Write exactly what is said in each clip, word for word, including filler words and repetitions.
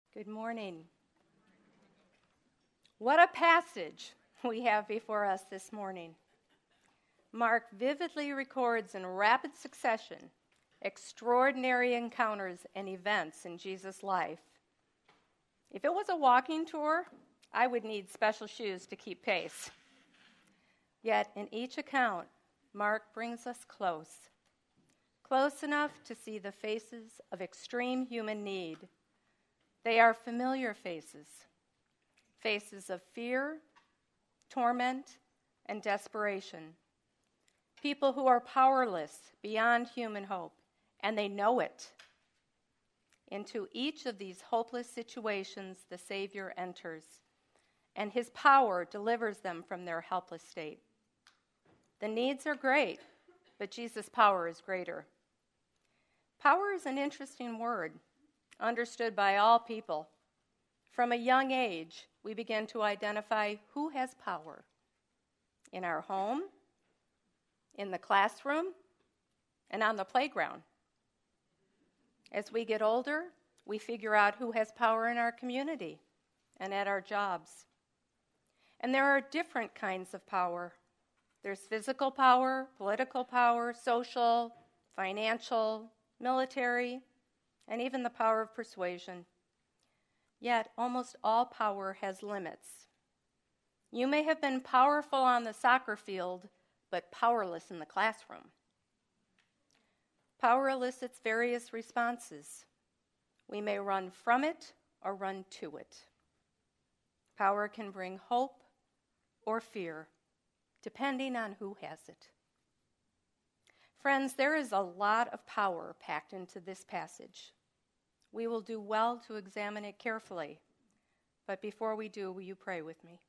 Good morning. What a passage we have before us this morning. Mark vividly records in rapid succession extraordinary encounters and events in Jesus' life. If it was a walking tour, I would need special shoes to keep pace. Yet in each account, Mark brings us close, close enough to see the faces of extreme human need. They are familiar faces, faces of fear, torment, and desperation. People who are powerless beyond human hope, and they know it. Into each of these hopeless situations, the Savior enters, and his power delivers them from their helpless state. The needs are great, but Jesus' power is greater. Power is an interesting word, understood by all people. From a young age, we begin to identify who has power. In our home, in the classroom, and on the playground. As we get older, we figure out who has power in our community and at our jobs. And there are different kinds of power. There's physical power, political power, social, financial, military, and even the power of persuasion. Yet, almost all power has limits. You may have been powerful on the soccer field, but powerless in the classroom. Power elicits various responses. We may run from it or run to it. Power can bring hope or fear, depending on who has it. Friends, there is a lot of power packed into this passage. We will do well to examine it carefully. But before we do, will you pray with me?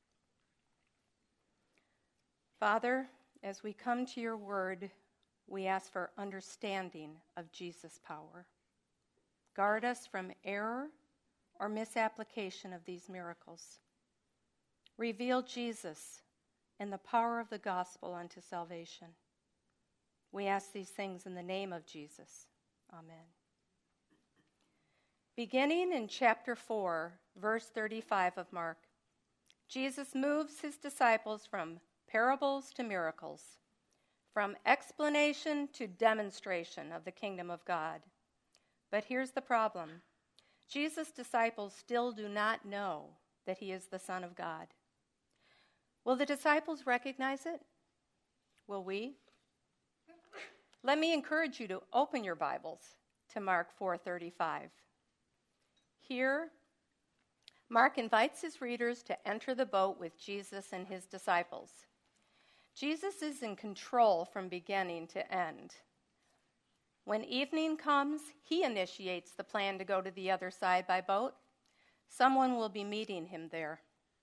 Father, as we come to your word, we ask for understanding of Jesus' power. Guard us from error or misapplication of these miracles. Reveal Jesus and the power of the gospel unto salvation. We ask these things in the name of Jesus. Amen. Beginning in chapter four, verse thirty-five of Mark, Jesus moves his disciples from parables to miracles, from explanation to demonstration of the kingdom of God. But here's the problem. Jesus' disciples still do not know that he is the Son of God. Will the disciples recognize it? Will we? Let me encourage you to open your Bibles to Mark four thirty-five. Here, Mark invites his readers to enter the boat with Jesus and his disciples. Jesus is in control from beginning to end. When evening comes, he initiates the plan to go to the other side by boat. Someone will be meeting him there.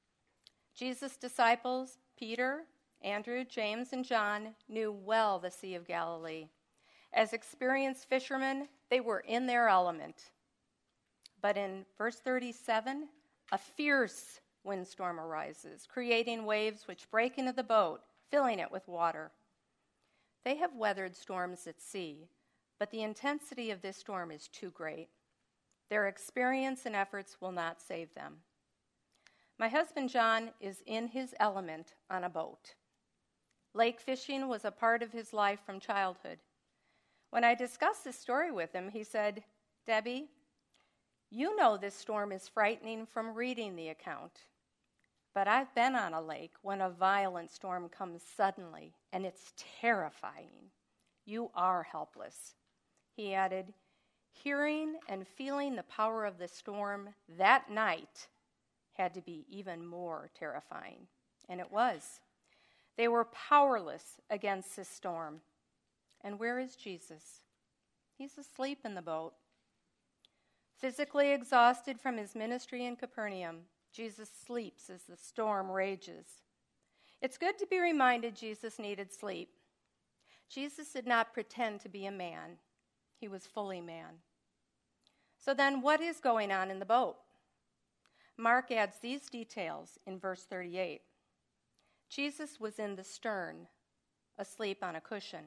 Jesus' disciples, Peter, Andrew, James, and John, knew well the Sea of Galilee. As experienced fishermen, they were in their element. But in verse thirty-seven, a fierce windstorm arises, creating waves which break into the boat, filling it with water. They have weathered storms at sea, but the intensity of this storm is too great. Their experience and efforts will not save them. My husband John is in his element on a boat. Lake fishing was a part of his life from childhood. When I discussed this story with him, he said, "Debbie, you know this storm is frightening from reading the account. But I've been on a lake when a violent storm comes suddenly, and it's terrifying. You are helpless." He added, "Hearing and feeling the power of the storm that night had to be even more terrifying." And it was. They were powerless against this storm. And where is Jesus? He's asleep in the boat. Physically exhausted from his ministry in Capernaum, Jesus sleeps as the storm rages. It's good to be reminded Jesus needed sleep. Jesus did not pretend to be a man. He was fully man. So then, what is going on in the boat? Mark adds these details in verse thirty-eight. Jesus was in the stern, asleep on a cushion.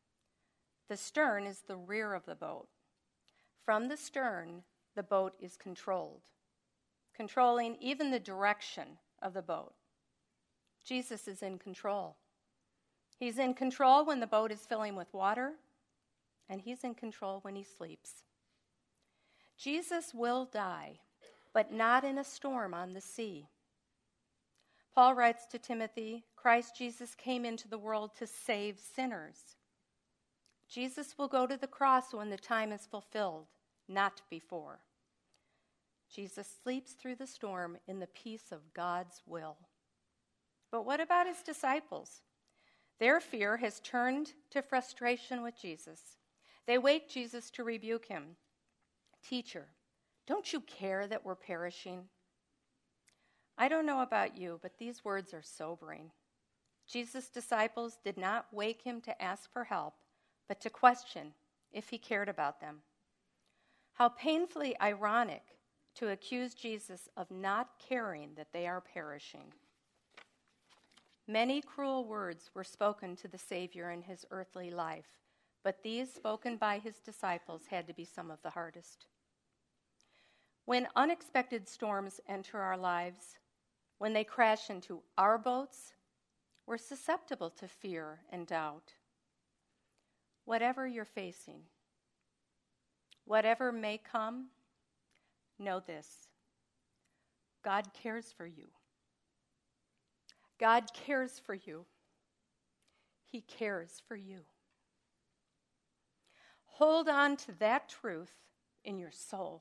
The stern is the rear of the boat. From the stern, the boat is controlled. controlling even the direction of the boat. Jesus is in control. He's in control when the boat is filling with water, and he's in control when he sleeps. Jesus will die, but not in a storm on the sea. Paul writes to Timothy, Christ Jesus came into the world to save sinners. Jesus will go to the cross when the time is fulfilled, not before. Jesus sleeps through the storm in the peace of God's will. But what about his disciples? Their fear has turned to frustration with Jesus. They wake Jesus to rebuke him. Teacher, don't you care that we're perishing? I don't know about you, but these words are sobering. Jesus' disciples did not wake him to ask for help, but to question if he cared about them. How painfully ironic to accuse Jesus of not caring that they are perishing. Many cruel words were spoken to the Savior in his earthly life, but these spoken by his disciples had to be some of the hardest. When unexpected storms enter our lives, when they crash into our boats, we're susceptible to fear and doubt. Whatever you're facing, whatever may come, know this: God cares for you. God cares for you. He cares for you. Hold on to that truth in your soul.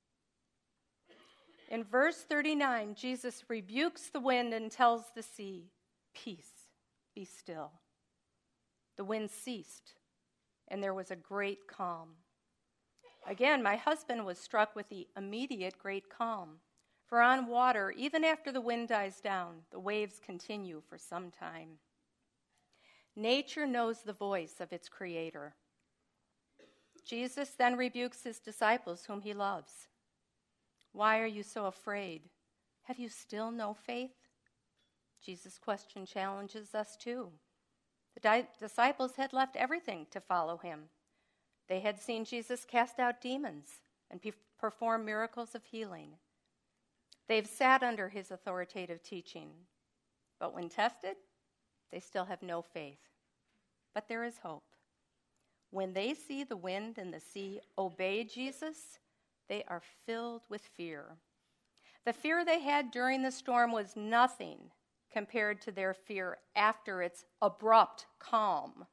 In verse thirty-nine, Jesus rebukes the wind and tells the sea, "Peace, be still." The wind ceased, and there was a great calm. Again, my husband was struck with the immediate great calm. For on water, even after the wind dies down, the waves continue for some time. Nature knows the voice of its creator. Jesus then rebukes his disciples whom he loves. Why are you so afraid? Have you still no faith? Jesus' question challenges us too. The di- disciples had left everything to follow him. They had seen Jesus cast out demons and pe- perform miracles of healing. They've sat under his authoritative teaching, but when tested, they still have no faith. But there is hope. When they see the wind and the sea obey Jesus, they are filled with fear. The fear they had during the storm was nothing compared to their fear after its abrupt calm.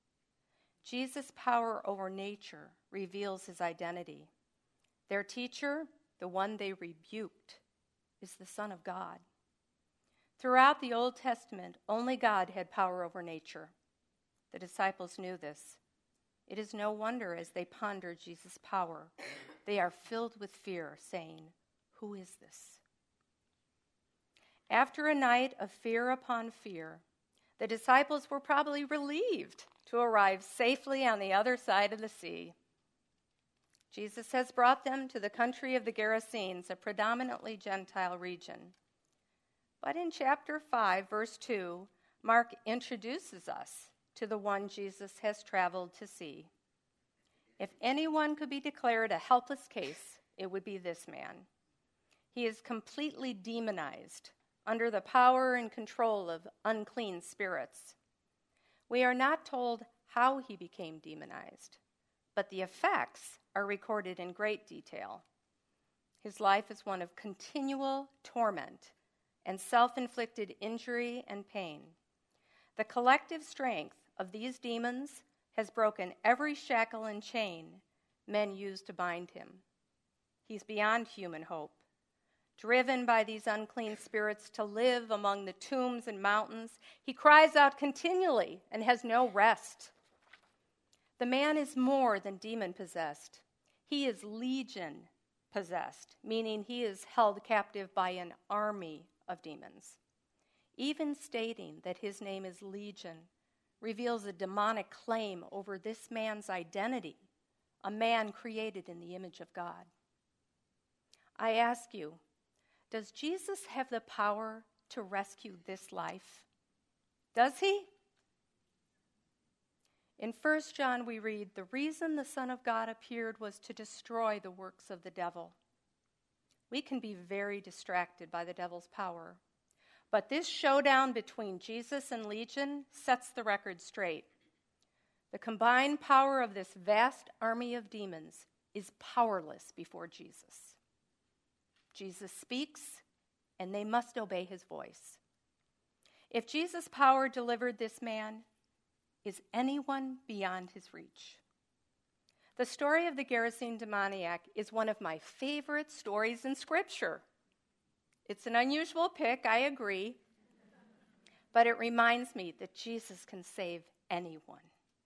Jesus' power over nature reveals his identity. Their teacher, the one they rebuked, is the Son of God. Throughout the Old Testament, only God had power over nature. The disciples knew this. It is no wonder as they ponder Jesus' power, they are filled with fear, saying, "Who is this?" After a night of fear upon fear, the disciples were probably relieved to arrive safely on the other side of the sea. Jesus has brought them to the country of the Gerasenes, a predominantly Gentile region. But in chapter five, verse two, Mark introduces us to the one Jesus has traveled to see. If anyone could be declared a helpless case, it would be this man. He is completely demonized, under the power and control of unclean spirits. We are not told how he became demonized, but the effects are recorded in great detail. His life is one of continual torment and self-inflicted injury and pain. The collective strength of these demons has broken every shackle and chain men use to bind him. He's beyond human hope. Driven by these unclean spirits to live among the tombs and mountains, he cries out continually and has no rest. The man is more than demon-possessed. He is legion-possessed, meaning he is held captive by an army of demons. Even stating that his name is Legion reveals a demonic claim over this man's identity, a man created in the image of God. I ask you, does Jesus have the power to rescue this life? Does he? In First John we read, "The reason the Son of God appeared was to destroy the works of the devil." We can be very distracted by the devil's power. But this showdown between Jesus and Legion sets the record straight. The combined power of this vast army of demons is powerless before Jesus. Jesus speaks, and they must obey his voice. If Jesus' power delivered this man, is anyone beyond his reach? The story of the Gerasene demoniac is one of my favorite stories in Scripture. It's an unusual pick, I agree, but it reminds me that Jesus can save anyone.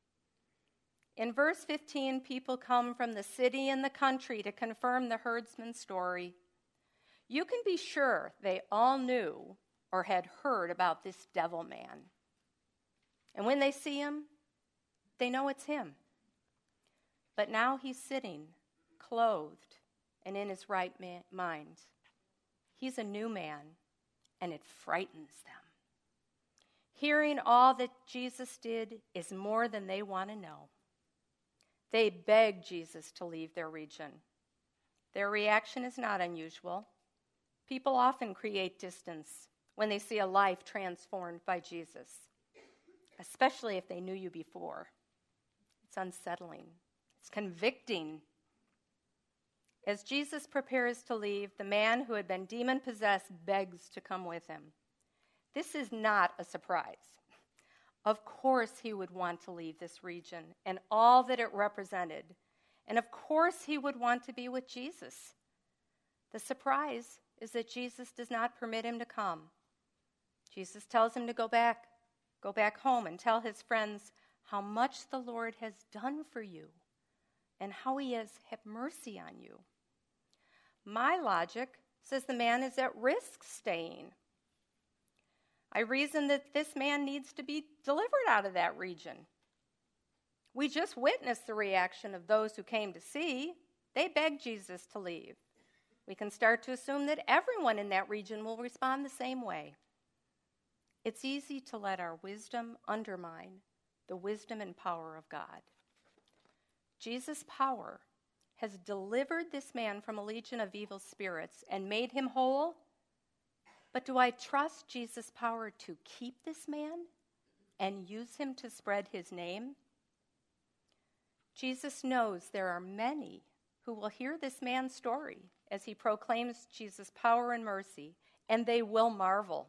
In verse fifteen, people come from the city and the country to confirm the herdsman's story. You can be sure they all knew or had heard about this devil man. And when they see him, they know it's him. But now he's sitting, clothed, and in his right ma- mind. He's a new man, and it frightens them. Hearing all that Jesus did is more than they want to know. They beg Jesus to leave their region. Their reaction is not unusual. People often create distance when they see a life transformed by Jesus, especially if they knew you before. It's unsettling. It's convicting. As Jesus prepares to leave, the man who had been demon-possessed begs to come with him. This is not a surprise. Of course he would want to leave this region and all that it represented. And of course he would want to be with Jesus. The surprise is that Jesus does not permit him to come. Jesus tells him to go back, go back home and tell his friends how much the Lord has done for you and how he has had mercy on you. My logic says the man is at risk staying. I reason that this man needs to be delivered out of that region. We just witnessed the reaction of those who came to see. They begged Jesus to leave. We can start to assume that everyone in that region will respond the same way. It's easy to let our wisdom undermine the wisdom and power of God. Jesus' power has delivered this man from a legion of evil spirits and made him whole. But do I trust Jesus' power to keep this man and use him to spread his name? Jesus knows there are many who will hear this man's story as he proclaims Jesus' power and mercy, and they will marvel.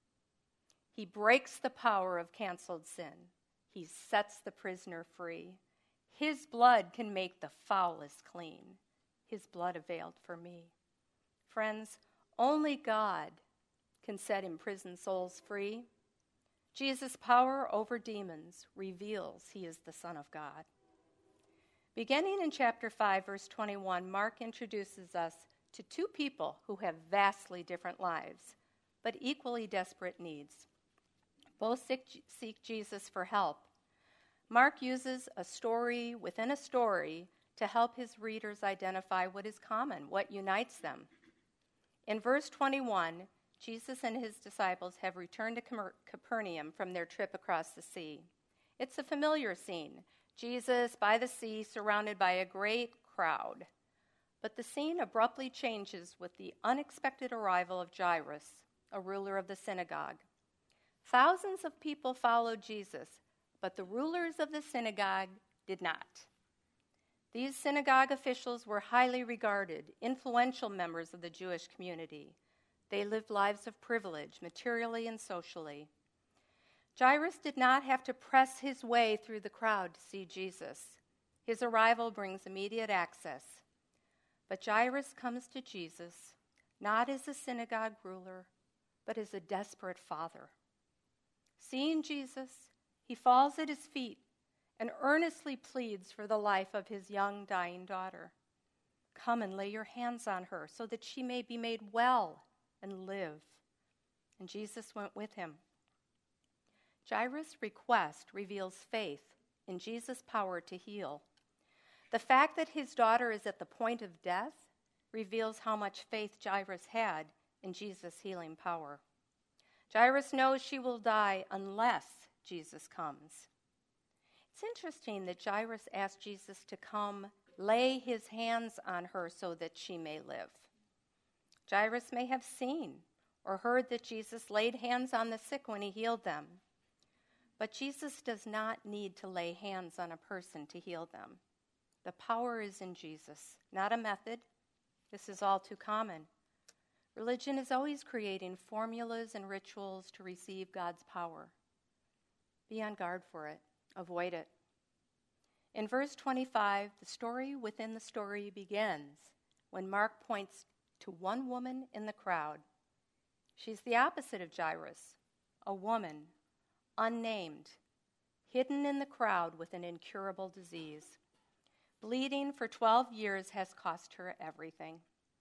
He breaks the power of canceled sin. He sets the prisoner free. His blood can make the foulest clean. His blood availed for me. Friends, only God can set imprisoned souls free. Jesus' power over demons reveals he is the Son of God. Beginning in chapter five, verse twenty-one, Mark introduces us to two people who have vastly different lives, but equally desperate needs. Both seek Jesus for help. Mark uses a story within a story to help his readers identify what is common, what unites them. In verse twenty-one, Jesus and his disciples have returned to Capernaum from their trip across the sea. It's a familiar scene. Jesus by the sea, surrounded by a great crowd. But the scene abruptly changes with the unexpected arrival of Jairus, a ruler of the synagogue. Thousands of people followed Jesus, but the rulers of the synagogue did not. These synagogue officials were highly regarded, influential members of the Jewish community. They lived lives of privilege, materially and socially. Jairus did not have to press his way through the crowd to see Jesus. His arrival brings immediate access. But Jairus comes to Jesus, not as a synagogue ruler, but as a desperate father. Seeing Jesus, he falls at his feet and earnestly pleads for the life of his young, dying daughter. Come and lay your hands on her so that she may be made well and live. And Jesus went with him. Jairus' request reveals faith in Jesus' power to heal. The fact that his daughter is at the point of death reveals how much faith Jairus had in Jesus' healing power. Jairus knows she will die unless Jesus comes. It's interesting that Jairus asked Jesus to come lay his hands on her so that she may live. Jairus may have seen or heard that Jesus laid hands on the sick when he healed them. But Jesus does not need to lay hands on a person to heal them. The power is in Jesus, not a method. This is all too common. Religion is always creating formulas and rituals to receive God's power. Be on guard for it. Avoid it. In verse twenty-five, the story within the story begins when Mark points to one woman in the crowd. She's the opposite of Jairus, a woman, unnamed, hidden in the crowd with an incurable disease. Bleeding for twelve years has cost her everything.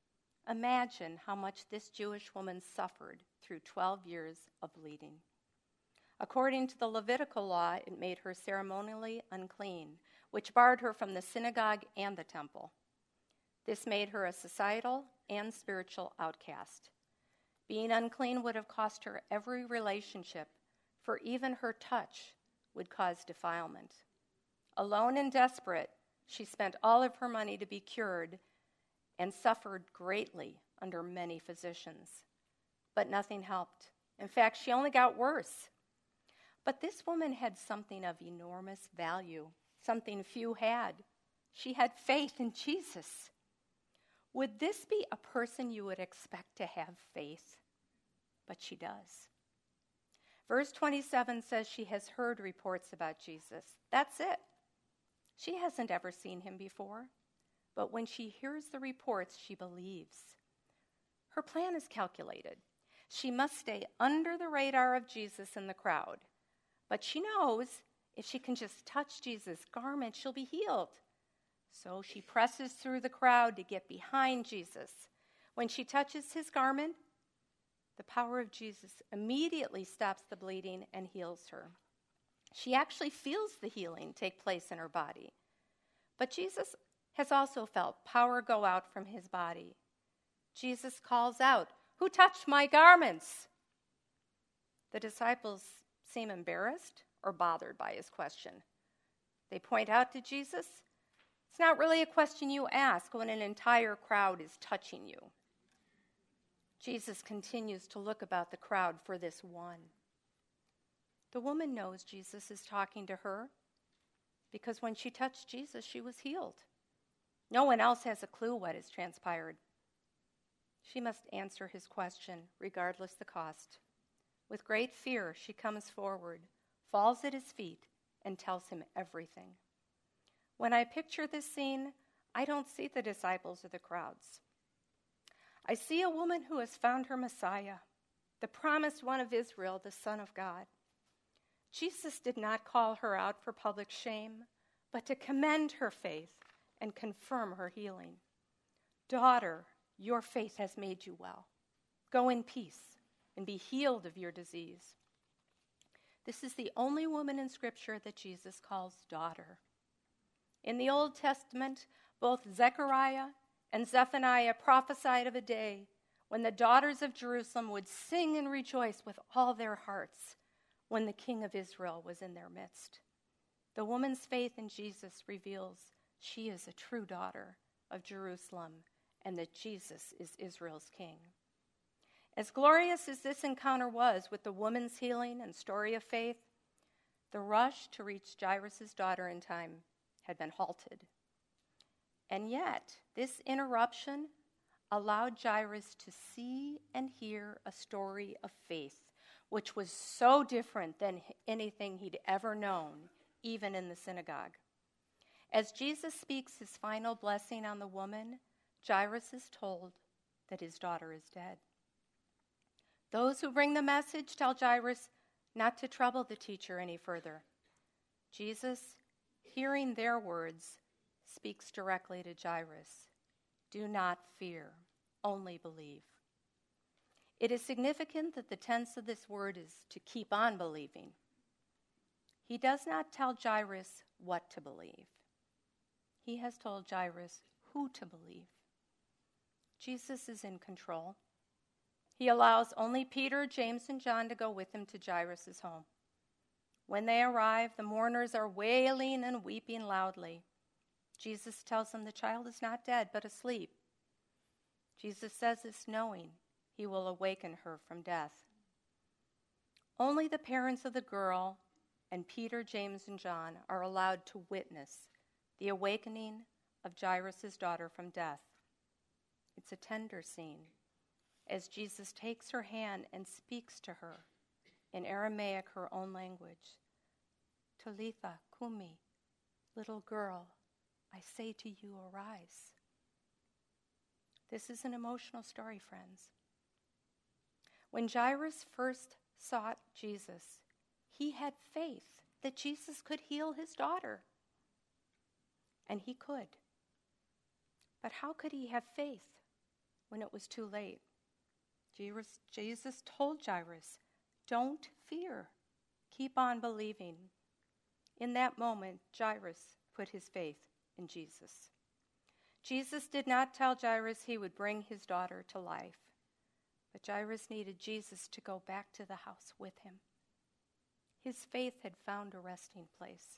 Imagine how much this Jewish woman suffered through twelve years of bleeding. According to the Levitical law, it made her ceremonially unclean, which barred her from the synagogue and the temple. This made her a societal and spiritual outcast. Being unclean would have cost her every relationship, for even her touch would cause defilement. Alone and desperate, she spent all of her money to be cured and suffered greatly under many physicians. But nothing helped. In fact, she only got worse. But this woman had something of enormous value, something few had. She had faith in Jesus. Would this be a person you would expect to have faith? But she does. Verse twenty-seven says she has heard reports about Jesus. That's it. She hasn't ever seen him before. But when she hears the reports, she believes. Her plan is calculated. She must stay under the radar of Jesus in the crowd. But she knows if she can just touch Jesus' garment, she'll be healed. So she presses through the crowd to get behind Jesus. When she touches his garment, the power of Jesus immediately stops the bleeding and heals her. She actually feels the healing take place in her body. But Jesus has also felt power go out from his body. Jesus calls out, "Who touched my garments?" The disciples seem embarrassed or bothered by his question. They point out to Jesus, "It's not really a question you ask when an entire crowd is touching you." Jesus continues to look about the crowd for this one. The woman knows Jesus is talking to her because when she touched Jesus, she was healed. No one else has a clue what has transpired. She must answer his question, regardless the cost. With great fear, she comes forward, falls at his feet, and tells him everything. When I picture this scene, I don't see the disciples or the crowds. I see a woman who has found her Messiah, the promised one of Israel, the Son of God. Jesus did not call her out for public shame, but to commend her faith and confirm her healing. "Daughter, your faith has made you well. Go in peace and be healed of your disease." This is the only woman in Scripture that Jesus calls daughter. In the Old Testament, both Zechariah and Zephaniah prophesied of a day when the daughters of Jerusalem would sing and rejoice with all their hearts when the King of Israel was in their midst. The woman's faith in Jesus reveals she is a true daughter of Jerusalem and that Jesus is Israel's king. As glorious as this encounter was with the woman's healing and story of faith, the rush to reach Jairus' daughter in time had been halted. And yet, this interruption allowed Jairus to see and hear a story of faith, which was so different than anything he'd ever known, even in the synagogue. As Jesus speaks his final blessing on the woman, Jairus is told that his daughter is dead. Those who bring the message tell Jairus not to trouble the teacher any further. Jesus, hearing their words, speaks directly to Jairus. "Do not fear, only believe." It is significant that the tense of this word is to keep on believing. He does not tell Jairus what to believe. He has told Jairus who to believe. Jesus is in control. He allows only Peter, James, and John to go with him to Jairus' home. When they arrive, the mourners are wailing and weeping loudly. Jesus tells them the child is not dead, but asleep. Jesus says this knowing he will awaken her from death. Only the parents of the girl and Peter, James, and John are allowed to witness the awakening of Jairus' daughter from death. It's a tender scene as Jesus takes her hand and speaks to her in Aramaic, her own language. Talitha kumi, little girl, I say to you, arise. This is an emotional story, friends. When Jairus first sought Jesus, he had faith that Jesus could heal his daughter. And he could. But how could he have faith when it was too late? Jesus told Jairus, don't fear. Keep on believing. In that moment, Jairus put his faith in Jesus. Jesus did not tell Jairus he would bring his daughter to life, but Jairus needed Jesus to go back to the house with him. His faith had found a resting place.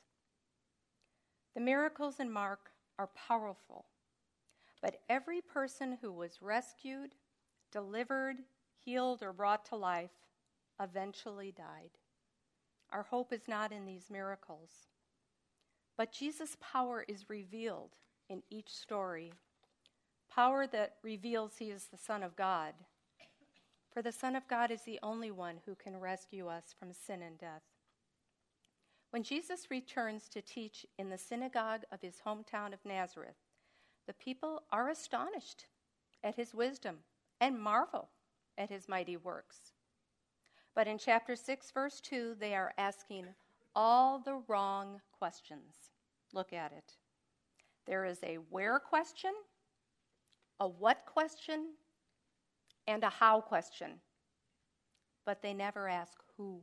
The miracles in Mark are powerful, but every person who was rescued, delivered, healed, or brought to life eventually died. Our hope is not in these miracles, but Jesus' power is revealed in each story, power that reveals he is the Son of God. For the Son of God is the only one who can rescue us from sin and death. When Jesus returns to teach in the synagogue of his hometown of Nazareth, the people are astonished at his wisdom and marvel at his mighty works. But in chapter six, verse two, they are asking all the wrong questions. Look at it. There is a where question, a what question, and a how question. But they never ask who.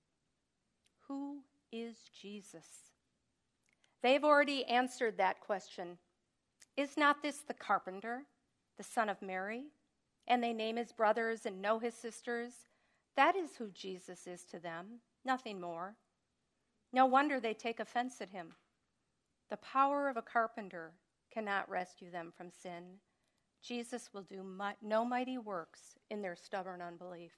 Who is Jesus? They've already answered that question. Is not this the carpenter, the son of Mary? And they name his brothers and know his sisters. That is who Jesus is to them, nothing more. No wonder they take offense at him. The power of a carpenter cannot rescue them from sin. Jesus will do mi- no mighty works in their stubborn unbelief.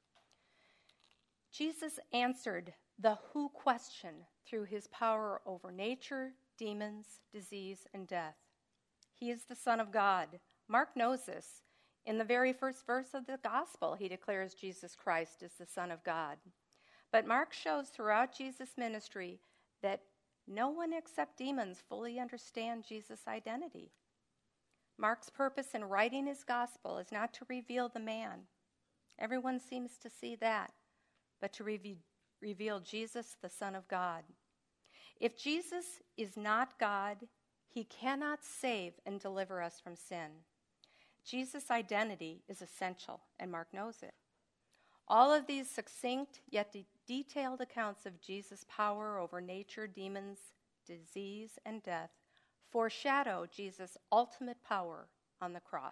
Jesus answered the who question through his power over nature, demons, disease, and death. He is the Son of God. Mark knows this. In the very first verse of the gospel, he declares Jesus Christ is the Son of God. But Mark shows throughout Jesus' ministry that no one except demons fully understand Jesus' identity. Mark's purpose in writing his gospel is not to reveal the man. Everyone seems to see that, but to reveal, reveal Jesus, the Son of God. If Jesus is not God, he cannot save and deliver us from sin. Jesus' identity is essential, and Mark knows it. All of these succinct yet de- detailed accounts of Jesus' power over nature, demons, disease, and death foreshadow Jesus' ultimate power on the cross.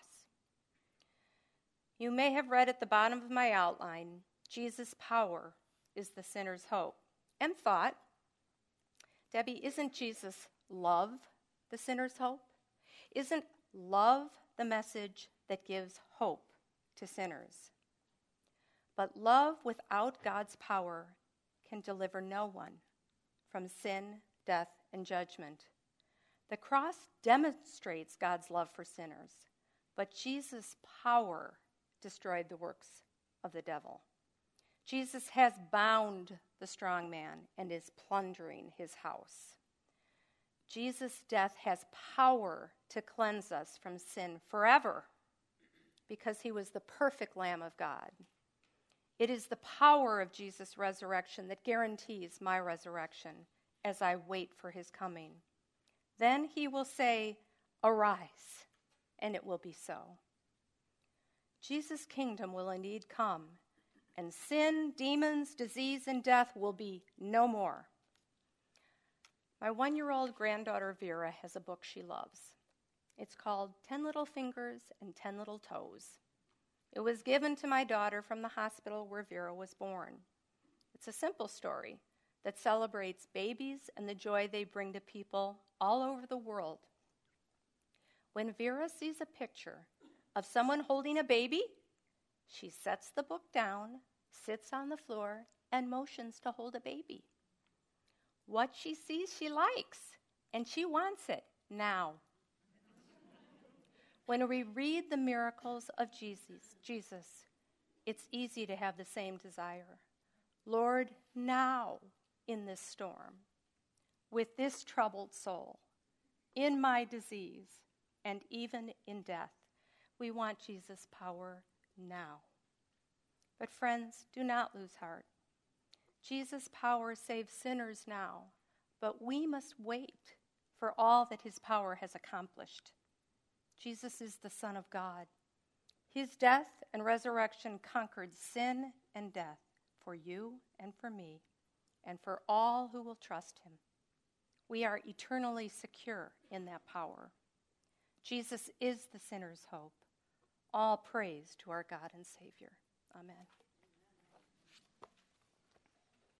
You may have read at the bottom of my outline, Jesus' power is the sinner's hope, and thought, Debbie, isn't Jesus' love the sinner's hope? Isn't love the message that gives hope to sinners? But love without God's power can deliver no one from sin, death, and judgment. The cross demonstrates God's love for sinners, but Jesus' power destroyed the works of the devil. Jesus has bound the strong man and is plundering his house. Jesus' death has power to cleanse us from sin forever because he was the perfect Lamb of God. It is the power of Jesus' resurrection that guarantees my resurrection as I wait for his coming. Then he will say, arise, and it will be so. Jesus' kingdom will indeed come, and sin, demons, disease, and death will be no more. My one-year-old granddaughter Vera has a book she loves. It's called Ten Little Fingers and Ten Little Toes. It was given to my daughter from the hospital where Vera was born. It's a simple story that celebrates babies and the joy they bring to people all over the world. When Vera sees a picture of someone holding a baby, she sets the book down, sits on the floor, and motions to hold a baby. What she sees, she likes, and she wants it now. When we read the miracles of Jesus, Jesus, it's easy to have the same desire. Lord, now in this storm, with this troubled soul, in my disease, and even in death, we want Jesus' power now. But friends, do not lose heart. Jesus' power saves sinners now, but we must wait for all that his power has accomplished. Jesus is the Son of God. His death and resurrection conquered sin and death for you and for me, and for all who will trust him. We are eternally secure in that power. Jesus is the sinner's hope. All praise to our God and Savior. Amen.